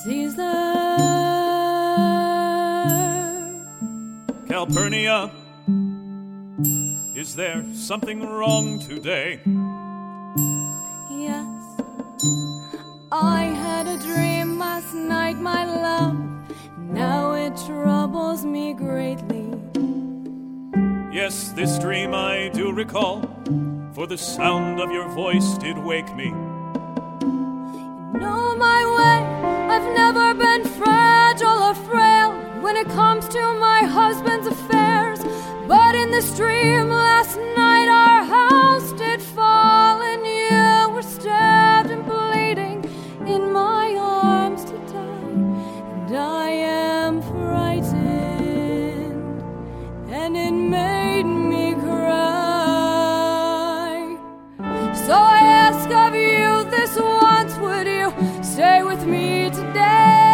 Caesar. Calpurnia, is there something wrong today? Yes, I had a dream last night, my love. Now it troubles me greatly. Yes, this dream I do recall, for the sound of your voice did wake me. You know my way, I've never been fragile or frail when it comes to my husband's affairs. But in this dream last night our house did fall, and you were stabbed and bleeding in my arms to die. And I am frightened, and it made me cry. So I ask of you this once, would you stay with me today?